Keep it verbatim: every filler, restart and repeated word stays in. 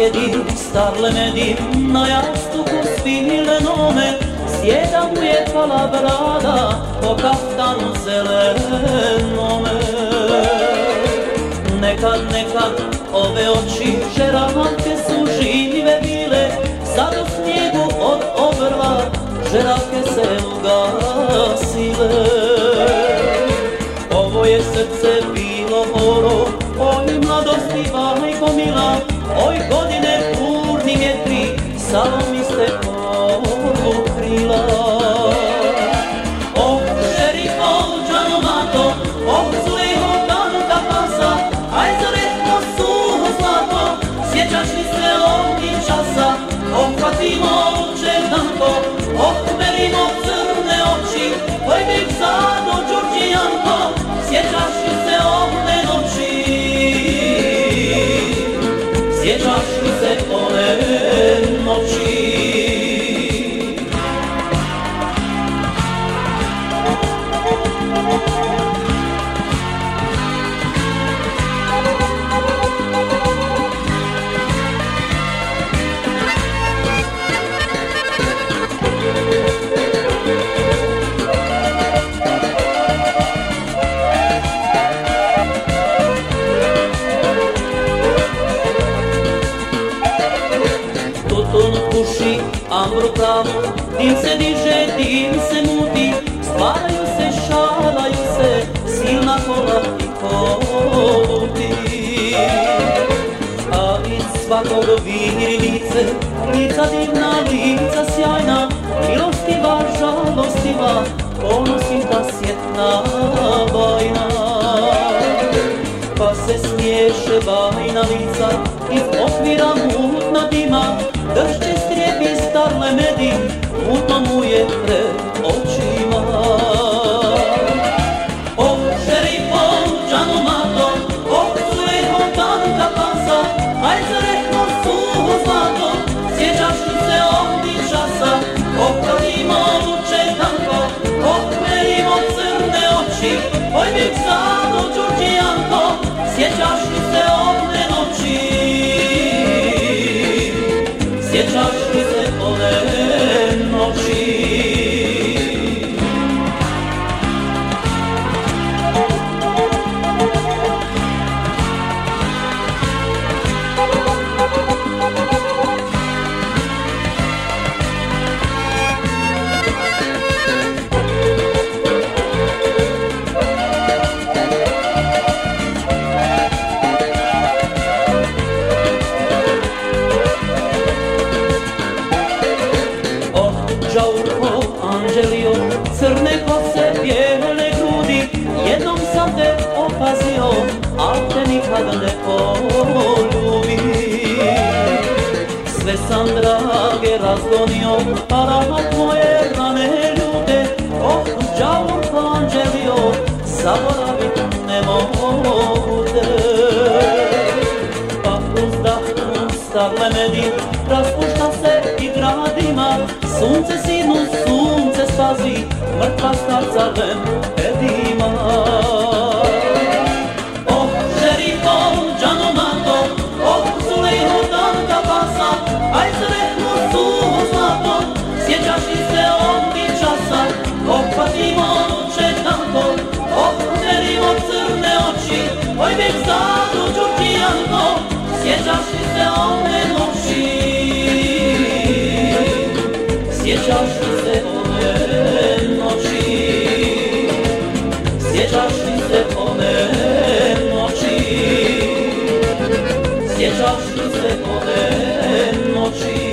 sjedi starle medi na jastuku svilenome, sjeda mu je pala brada po kaftanu zelenome. Nekad, nekad ove oči žeravke su žive bile, sad u snijegu od obrva žeravke se ugasile. Ovo je srce bilo oro, oj mladosti majko mila, oj godine burni vjetri, salom mi ste pokrila. Oh, šerifo, džano mato, oh, zuleho, kanta pasa, aj zaretno suho zlato, sjećaš li se ovih časa, ohvatimo četanko, ohmerimo crne oči, oj bih zado Đurđijanko, sjećaš li se one noći, sjećaš li se one noći. Puši ambru pravu, dim se diže, dim se muti, stvaraju se, šalaju se, silna kola i koluti. A iz svakog viri lice, lica divna, lica sjajna, milostiva, žalostiva, ponosita, sjetna bajna. Pa se smiješe bajna lica, iz okvira mutna dima, dršće strijepi starle medi, mutno mu je pred očima. Oh, šerifo, džano mato, oh, zuleho, kanta pasa, aj zaretno suho zlato, sjećaš li se ovih časa, ohvatimo četanko, ohmerimo crne oči, oj bih zado Đurđijanko, sjećaš li se one noći, sjećaš li se one noći. Đaurko, Anđelio, crne kose, bijele grudi, jednom sam te opazio, al te nikada ne poljubi. Sve sam drage razgonio, pa rahat moje rane ljude, oh, Đaurko, Anđelio, zaboravit ne mogu te. Pa uzdahnu starle medi, raspušta se i gradima, sunce sinu, sunce spazi, mrtva starca ven edima. Oh, šerifo, džano mato, oh, zuleho, kanta pasa, aj zaretno suho zlato, sjećaš li se ovih časa, ohvatimo četanko, ohmerimo crne oči, oj bih zado Đurđijanko, sjećaš li se one noći, sjećaš li se one noći, sjećaš li se one noći, sjećaš li se one noći.